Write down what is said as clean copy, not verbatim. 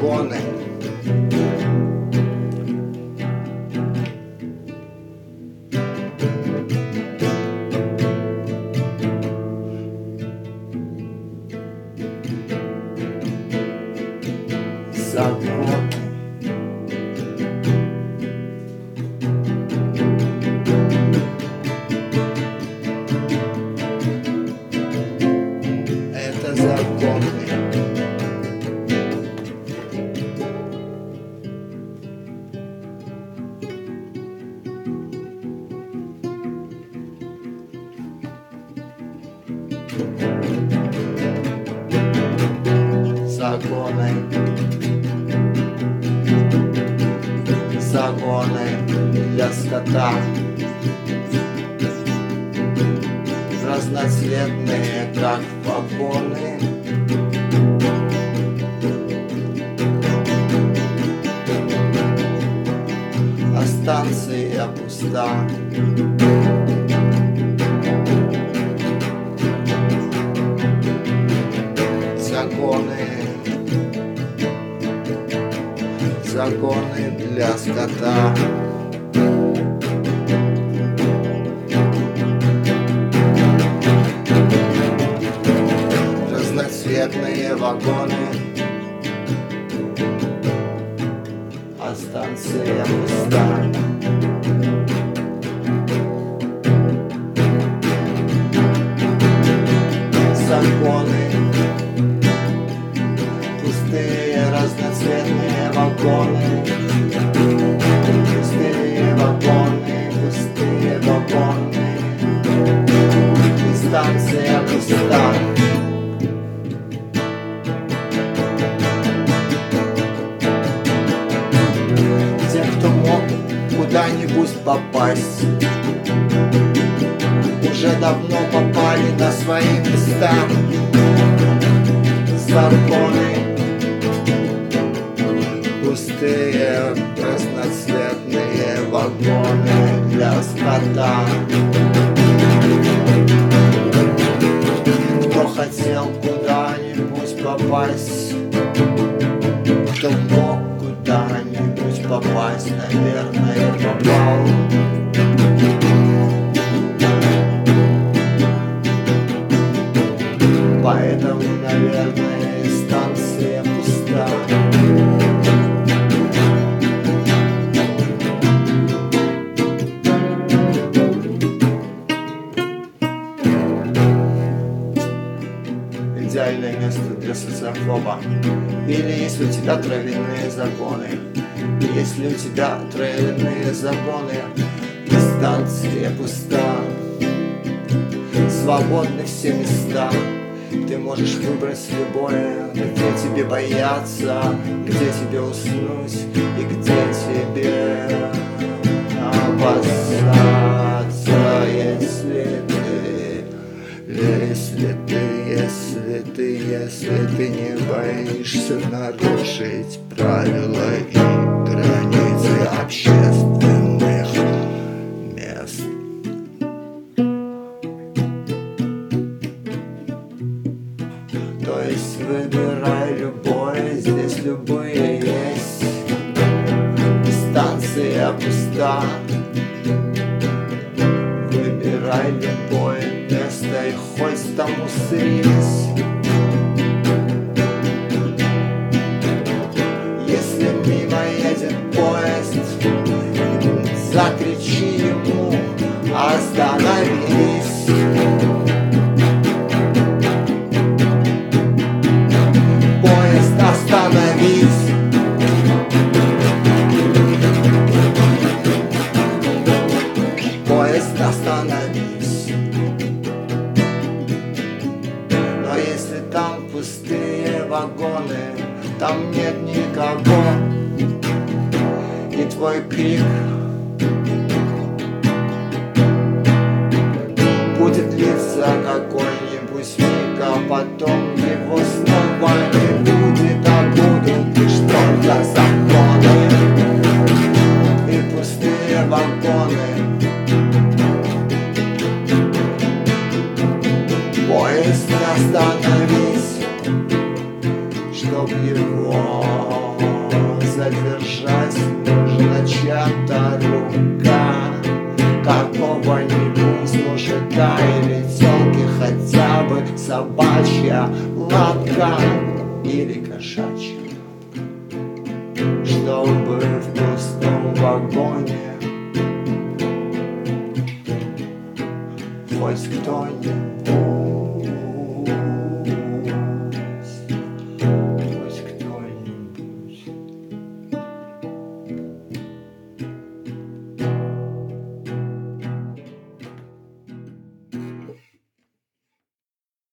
загоны. Загоны. Это загоны. Загоны. Загоны для скота. Разноцветные, как вагоны. А станция пуста. Загоны. Загоны для скота. Разноцветные вагоны. А станция пуста. Загоны. Пустые разноцветные вагоны. Пустые вагоны, пустые вагоны. И станция пуста. Те, кто мог куда-нибудь попасть, уже давно попали на свои места. Загоны. Пустые разноцветные вагоны для скота. Кто хотел куда-нибудь попасть, кто мог куда-нибудь попасть, наверное, попал. Поэтому, наверное, станция пуста. Идеальное место для социофоба. Или если у тебя травяные загоны. Если у тебя травяные загоны, и станция пуста. Свободны все места. Ты можешь выбрать любое, где тебе бояться, где тебе уснуть и где тебе обоссаться. Если ты не боишься нарушить правила и границы общественных мест. То есть выбирай любое, здесь любые есть. Станция пуста. Выбирай любое место и хоть там усрись. Если мимо едет поезд, закричи ему: остановись. Поезд, остановись. Поезд, остановись. Но если там пустые вагоны, там нет никого, и твой крик будет литься какой-нибудь миг, а потом его снова не будет, а будут лишь только законы и пустые вагоны. Поезд, остановись, чтоб его с мужика или тёлки, хотя бы собачья лапка или кошачья, чтобы в пустом вагоне хоть кто-нибудь